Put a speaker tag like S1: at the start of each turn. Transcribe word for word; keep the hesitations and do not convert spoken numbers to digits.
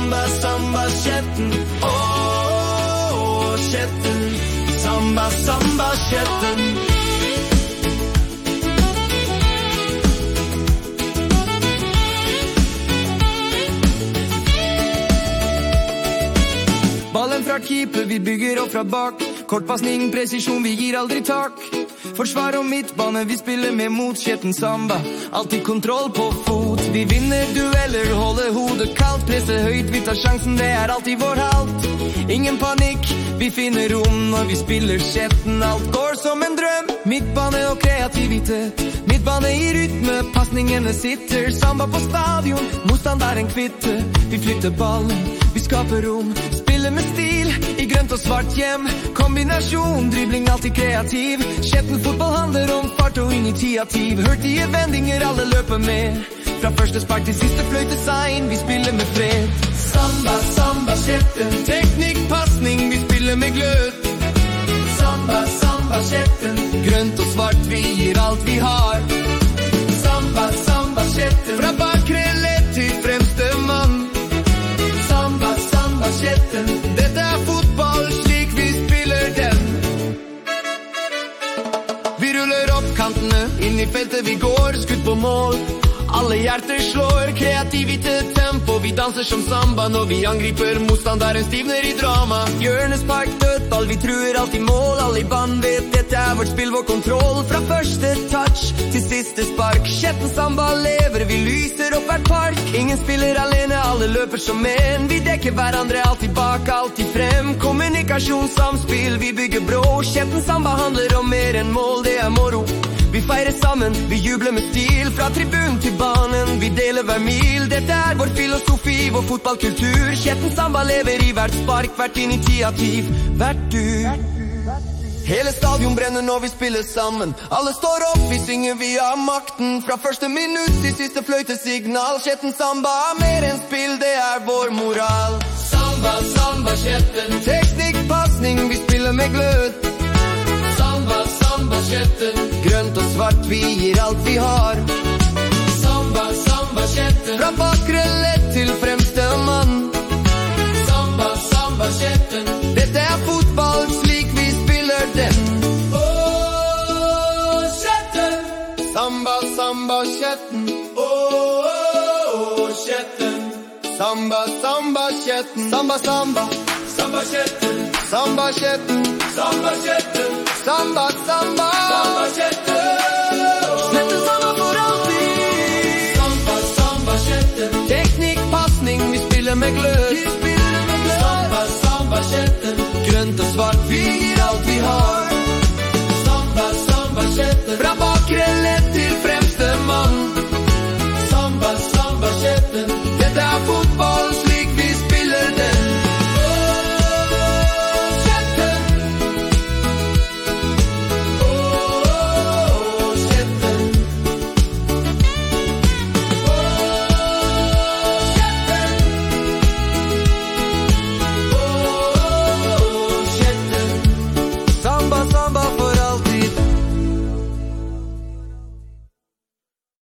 S1: Samba, samba, kjetten. Åh, kjetten. Samba, samba, kjetten. Ballen fra keeper, vi bygger opp fra bak. Kortpassning, presisjon, vi gir aldri tak. Forsvar og midtbane, vi spiller med mot. Kjetten samba, alltid kontroll på fot. Vi vinner dueller, holder hodet kaldt. Presser høyt, vi tar sjansen, det er alltid vår halt. Ingen panikk, vi finner rom når vi spiller kjetten. Alt går som en drøm. Midtbane og kreativitet. Midtbane i rytme, passningene sitter. Samba på stadion, motstanderen kvitte. Vi flytter ballen, vi skaper rom. Spiller med stil, i grønt og svart hjem. Kombinasjon, dribling alltid kreativ. Kjetten fotball handler om fart og initiativ. Hurtige vendinger, alle løper med. Fra første spark til siste fløytesign, vi spiller med fred. Samba, samba, kjetten. Teknikk, passning, vi spiller med glød. Samba, samba, kjetten. Grønt og svart, vi gir alt vi har. Samba, samba, kjetten. Fra bakre ledd til fremste mann. Samba, samba, kjetten. Dette er fotball slik vi spiller den. Vi ruller opp kantene, inn i feltet vi går, skutt på mål. Alle hjerter slår, kreativitet, tempo. Vi danser som samba når vi angriper. Motstanderen stivner i drama. Hjørnespark, dødball, vi truer alltid mål. Alle i band vet dette er vårt spill, vår kontroll. Fra første touch til siste spark. Kjetten samba lever, vi lyser opp hvert park. Ingen spiller alene, alle løper som en. Vi dekker hverandre alltid bak, alltid frem. Kommunikasjon, samspill, vi bygger brå. Kjetten samba handler om mer enn mål, det er moro. Vi feirer sammen, vi jubler med stil. Fra tribun til banen, vi deler hver mil. Dette er vår filosofi, vår fotballkultur. Kjetten samba lever i hvert spark, hvert initiativ, hvert dur. Hele stadion brenner når vi spiller sammen. Alle står opp, vi synger, vi har makten. Fra første minutt til siste fløytesignal. Kjetten samba er mer enn spill, det er vår moral. Samba, samba, kjetten. Teknikk, passning, vi spiller med glød. Samba, samba, kjetten. Grønt og svart, vi gir alt vi har. Samba, samba, kjetten. Fra bakre ledd til fremste mann. Samba, samba, kjetten. Dette er fotball slik vi spiller den. Åh, kjetten. Samba, samba, kjetten. Åh, åh, kjetten. Samba, samba, kjetten. Samba, samba. Samba, kjetten. Samba, kjetten. Samba, kjetten. Samba, samba. Samba, kjetten. Kjetten samba for alltid. Samba, samba, kjetten. Teknikk, passning, vi spiller med glød. Samba, samba, kjetten. Grønt og svart, vi gir alt vi har.